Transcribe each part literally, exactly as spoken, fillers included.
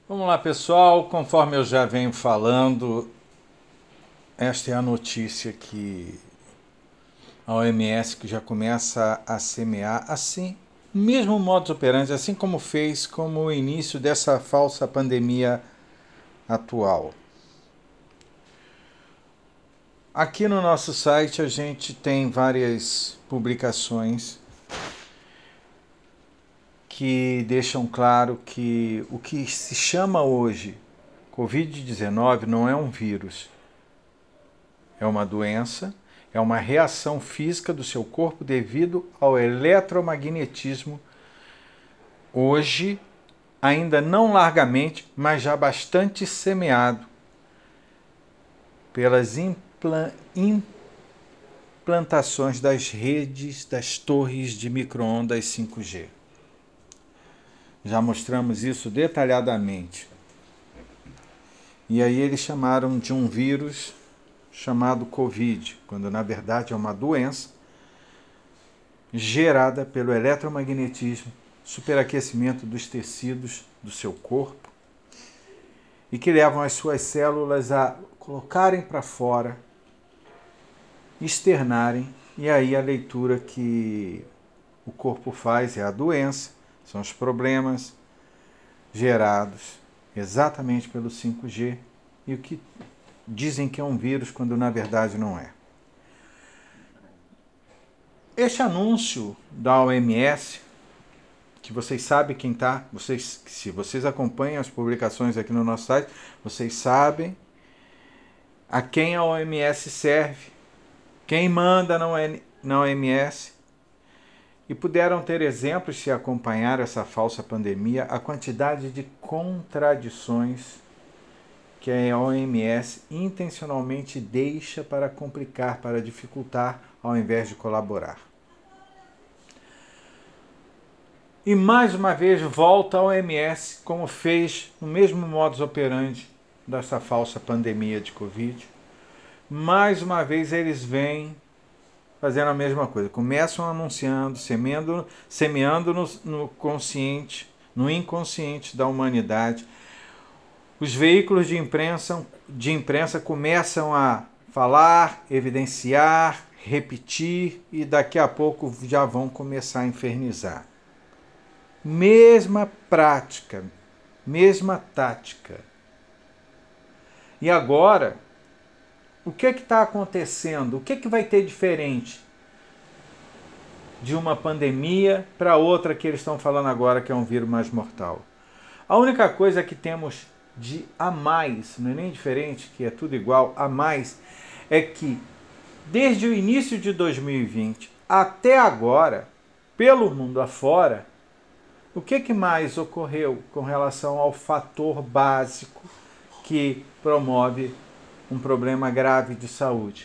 Vamos lá, pessoal. Conforme eu já venho falando, esta é a notícia que a O M S que já começa a semear assim, mesmo modus operandi, assim como fez como o início dessa falsa pandemia atual. Aqui no nosso site a gente tem várias publicações que deixam claro que o que se chama hoje covid dezenove não é um vírus, é uma doença, é uma reação física do seu corpo devido ao eletromagnetismo, hoje ainda não largamente, mas já bastante semeado pelas impla- implantações das redes das torres de micro-ondas cinco G. Já mostramos isso detalhadamente. E aí eles chamaram de um vírus chamado Covid, quando na verdade é uma doença gerada pelo eletromagnetismo, superaquecimento dos tecidos do seu corpo e que levam as suas células a colocarem para fora, externarem, e aí a leitura que o corpo faz é a doença, são os problemas gerados exatamente pelo cinco G e o que dizem que é um vírus quando na verdade não é. Este anúncio da O M S, que vocês sabem quem está, vocês, se vocês acompanham as publicações aqui no nosso site, vocês sabem a quem a O M S serve, quem manda na O M S, e puderam ter exemplos se acompanhar essa falsa pandemia, a quantidade de contradições que a O M S intencionalmente deixa para complicar, para dificultar, ao invés de colaborar. E mais uma vez volta a O M S, como fez no mesmo modus operandi dessa falsa pandemia de Covid. Mais uma vez eles vêm fazendo a mesma coisa. Começam anunciando, semeando, semeando no, no consciente, no inconsciente da humanidade. Os veículos de imprensa, de imprensa começam a falar, evidenciar, repetir e daqui a pouco já vão começar a infernizar. Mesma prática, mesma tática. E agora, o que está acontecendo? O que, que vai ter diferente de uma pandemia para outra que eles estão falando agora que é um vírus mais mortal? A única coisa que temos de a mais, não é nem diferente, que é tudo igual, a mais, é que desde o início de dois mil e vinte até agora, pelo mundo afora, o que, que mais ocorreu com relação ao fator básico que promove um problema grave de saúde?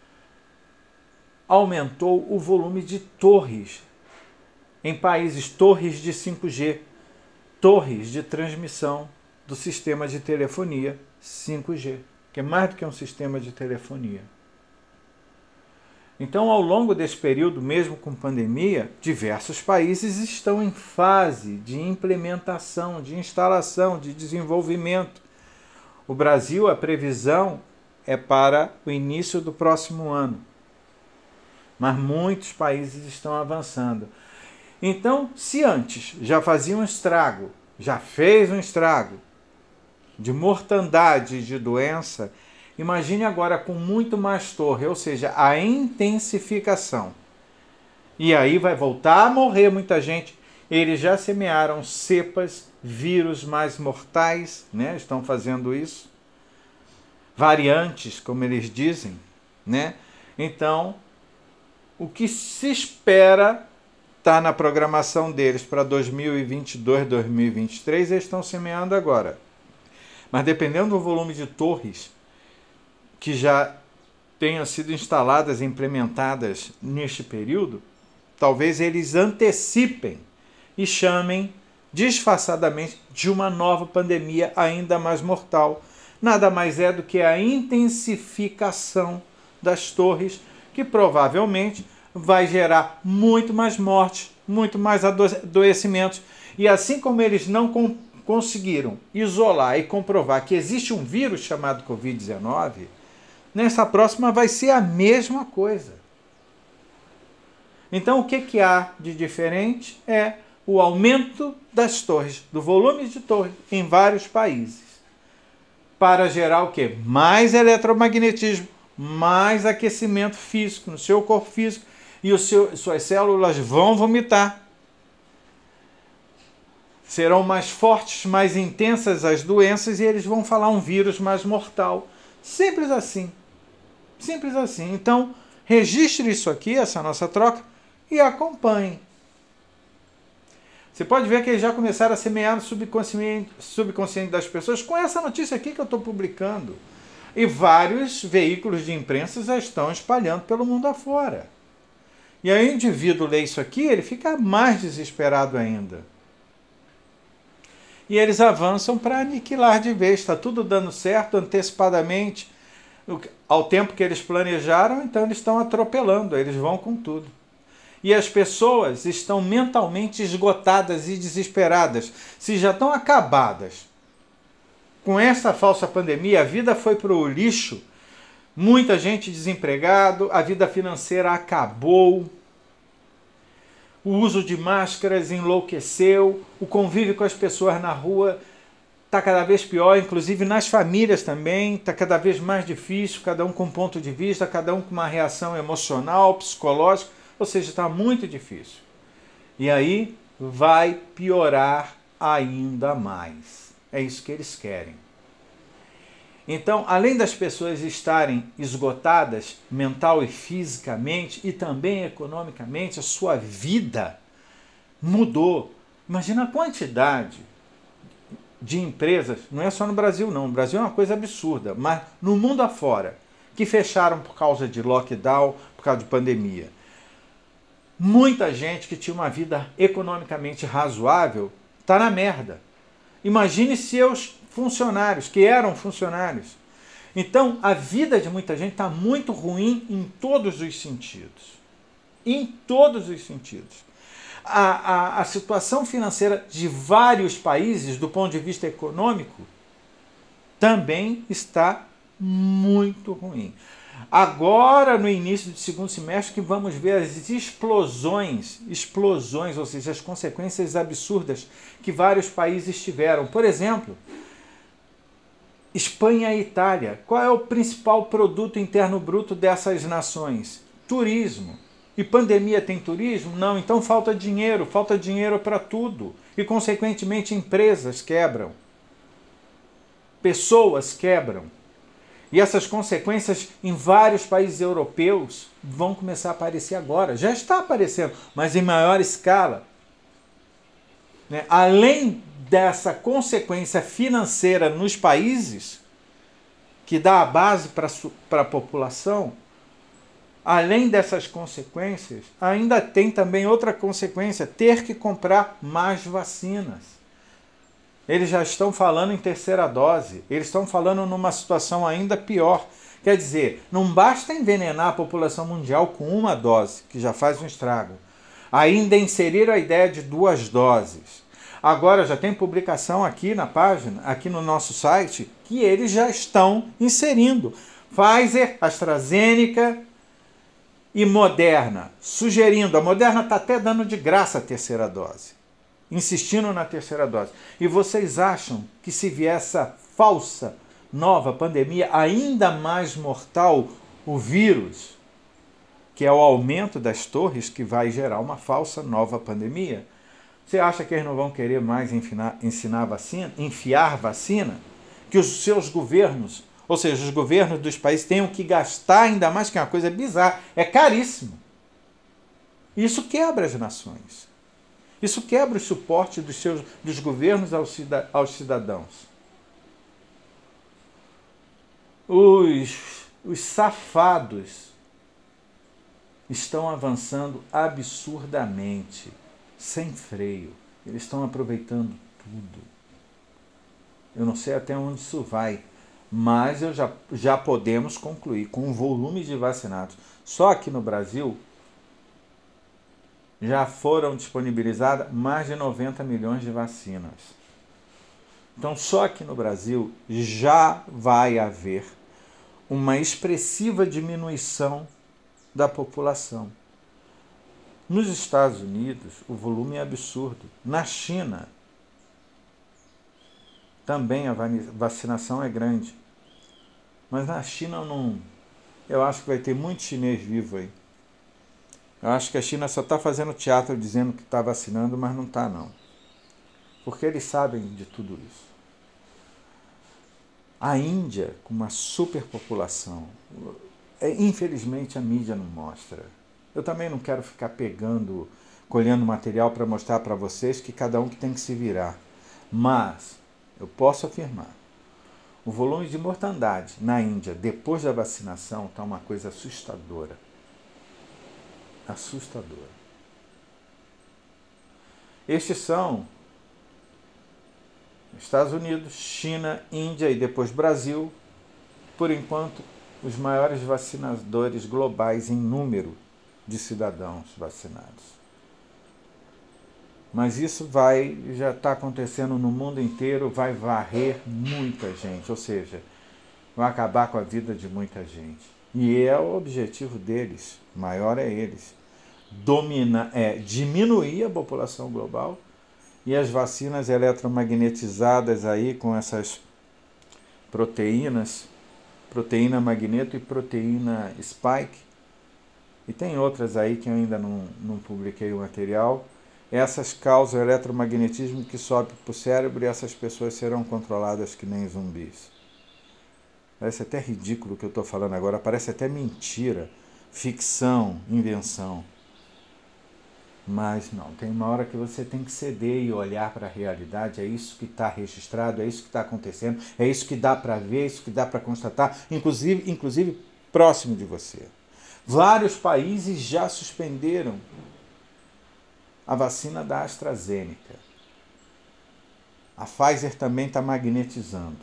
Aumentou o volume de torres em países, torres de cinco G, torres de transmissão do sistema de telefonia cinco G, que é mais do que um sistema de telefonia. Então, ao longo desse período, mesmo com pandemia, diversos países estão em fase de implementação, de instalação, de desenvolvimento. O Brasil, a previsão é para o início do próximo ano. Mas muitos países estão avançando. Então, se antes já fazia um estrago, já fez um estrago de mortandade de doença, imagine agora com muito mais torre, ou seja, a intensificação. E aí vai voltar a morrer muita gente. Eles já semearam cepas, vírus mais mortais, né? Estão fazendo isso. Variantes, como eles dizem, né? Então, o que se espera está na programação deles para dois mil e vinte e dois, dois mil e vinte e três, eles estão semeando agora. Mas dependendo do volume de torres que já tenham sido instaladas e implementadas neste período, talvez eles antecipem e chamem disfarçadamente de uma nova pandemia ainda mais mortal. Nada mais é do que a intensificação das torres, que provavelmente vai gerar muito mais mortes, muito mais adoecimentos. E assim como eles não conseguiram isolar e comprovar que existe um vírus chamado covid dezenove, nessa próxima vai ser a mesma coisa. Então, o que, que há de diferente é o aumento das torres, do volume de torres em vários países, para gerar o quê? Mais eletromagnetismo, mais aquecimento físico no seu corpo físico, e o seu, suas células vão vomitar. Serão mais fortes, mais intensas as doenças, e eles vão falar um vírus mais mortal. Simples assim. Simples assim. Então, registre isso aqui, essa nossa troca, e acompanhe. Você pode ver que eles já começaram a semear no subconsciente, subconsciente das pessoas com essa notícia aqui que eu estou publicando. E vários veículos de imprensa já estão espalhando pelo mundo afora. E aí o indivíduo lê isso aqui, ele fica mais desesperado ainda. E eles avançam para aniquilar de vez. Está tudo dando certo antecipadamente. Ao tempo que eles planejaram, então eles estão atropelando, eles vão com tudo. E as pessoas estão mentalmente esgotadas e desesperadas. Se já estão acabadas com essa falsa pandemia, a vida foi para o lixo, muita gente desempregado, a vida financeira acabou, o uso de máscaras enlouqueceu, o convívio com as pessoas na rua está cada vez pior, inclusive nas famílias também, está cada vez mais difícil, cada um com um ponto de vista, cada um com uma reação emocional, psicológica, ou seja, está muito difícil. E aí vai piorar ainda mais. É isso que eles querem. Então, além das pessoas estarem esgotadas mental e fisicamente e também economicamente, a sua vida mudou. Imagina a quantidade de empresas, não é só no Brasil não, o Brasil é uma coisa absurda, mas no mundo afora, que fecharam por causa de lockdown, por causa de pandemia. Muita gente que tinha uma vida economicamente razoável está na merda. Imagine seus funcionários, que eram funcionários. Então, a vida de muita gente está muito ruim em todos os sentidos. Em todos os sentidos. A, a, a situação financeira de vários países, do ponto de vista econômico, também está muito ruim. Agora, no início do segundo semestre, que vamos ver as explosões, explosões, ou seja, as consequências absurdas que vários países tiveram. Por exemplo, Espanha e Itália. Qual é o principal produto interno bruto dessas nações? Turismo. E pandemia tem turismo? Não, então falta dinheiro, falta dinheiro para tudo. E, consequentemente, empresas quebram. Pessoas quebram. E essas consequências em vários países europeus vão começar a aparecer agora. Já está aparecendo, mas em maior escala. Né? Além dessa consequência financeira nos países, que dá a base para a população, além dessas consequências, ainda tem também outra consequência, ter que comprar mais vacinas. Eles já estão falando em terceira dose, eles estão falando numa situação ainda pior. Quer dizer, não basta envenenar a população mundial com uma dose, que já faz um estrago. Ainda inserir a ideia de duas doses. Agora já tem publicação aqui na página, aqui no nosso site, que eles já estão inserindo. Pfizer, AstraZeneca e Moderna, sugerindo, a Moderna está até dando de graça a terceira dose. Insistindo na terceira dose. E vocês acham que se vier essa falsa nova pandemia, ainda mais mortal, o vírus, que é o aumento das torres, que vai gerar uma falsa nova pandemia, você acha que eles não vão querer mais ensinar, ensinar vacina, enfiar vacina? Que os seus governos, ou seja, os governos dos países tenham que gastar ainda mais, que é uma coisa bizarra, é caríssimo. Isso quebra as nações. Isso quebra o suporte dos, seus, dos governos aos, aos cidadãos. Os, os safados estão avançando absurdamente, sem freio. Eles estão aproveitando tudo. Eu não sei até onde isso vai, mas eu já, já podemos concluir com o volume de vacinados. Só aqui no Brasil, já foram disponibilizadas mais de noventa milhões de vacinas. Então, só aqui no Brasil já vai haver uma expressiva diminuição da população. Nos Estados Unidos, o volume é absurdo. Na China, também a vacinação é grande. Mas na China, não, eu acho que vai ter muito chinês vivo aí. Eu acho que a China só está fazendo teatro dizendo que está vacinando, mas não está, não. Porque eles sabem de tudo isso. A Índia, com uma superpopulação, é, infelizmente a mídia não mostra. Eu também não quero ficar pegando, colhendo material para mostrar para vocês que cada um que tem que se virar. Mas eu posso afirmar, o volume de mortandade na Índia depois da vacinação está uma coisa assustadora. Assustadora. Estes são Estados Unidos, China, Índia e depois Brasil, por enquanto, os maiores vacinadores globais em número de cidadãos vacinados. Mas isso vai, já está acontecendo no mundo inteiro, vai varrer muita gente, ou seja, vai acabar com a vida de muita gente. E é o objetivo deles, maior é eles, domina, é, diminuir a população global. E as vacinas eletromagnetizadas aí com essas proteínas, proteína magneto e proteína spike, e tem outras aí que eu ainda não, não publiquei o material, essas causam eletromagnetismo que sobe para o cérebro e essas pessoas serão controladas que nem zumbis. Parece até ridículo o que eu estou falando agora, parece até mentira, ficção, invenção. Mas não, tem uma hora que você tem que ceder e olhar para a realidade, é isso que está registrado, é isso que está acontecendo, é isso que dá para ver, é isso que dá para constatar, inclusive, inclusive próximo de você. Vários países já suspenderam a vacina da AstraZeneca. A Pfizer também está magnetizando.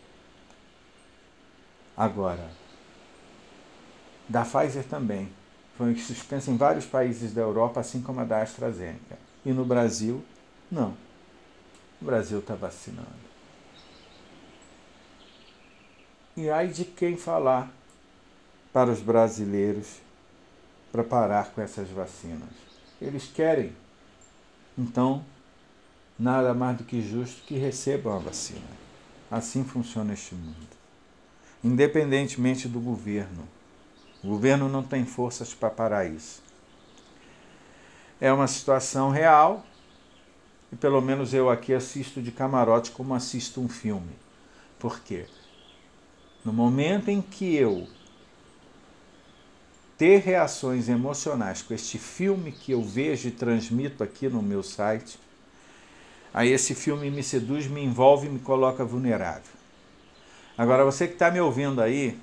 Agora, da Pfizer também. Foi suspensa em vários países da Europa, assim como a da AstraZeneca. E no Brasil, não. O Brasil está vacinando. E ai de quem falar para os brasileiros para parar com essas vacinas. Eles querem. Então, nada mais do que justo que recebam a vacina. Assim funciona este mundo. Independentemente do governo. O governo não tem forças para parar isso. É uma situação real e pelo menos eu aqui assisto de camarote como assisto um filme. Por quê? No momento em que eu ter reações emocionais com este filme que eu vejo e transmito aqui no meu site, aí esse filme me seduz, me envolve e me coloca vulnerável. Agora você que está me ouvindo aí,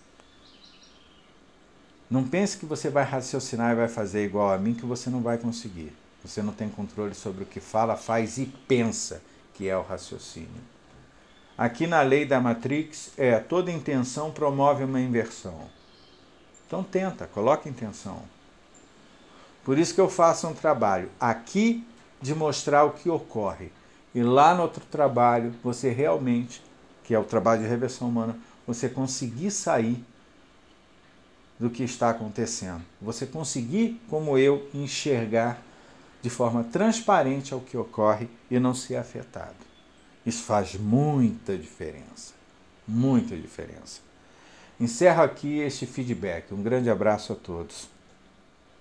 não pense que você vai raciocinar e vai fazer igual a mim, que você não vai conseguir. Você não tem controle sobre o que fala, faz e pensa, que é o raciocínio. Aqui na lei da Matrix, é toda intenção promove uma inversão. Então tenta, coloca intenção. Por isso que eu faço um trabalho aqui de mostrar o que ocorre. E lá no outro trabalho, você realmente, que é o trabalho de reversão humana, você conseguir sair do que está acontecendo. Você conseguir, como eu, enxergar de forma transparente ao que ocorre e não ser afetado. Isso faz muita diferença. Muita diferença. Encerro aqui este feedback. Um grande abraço a todos.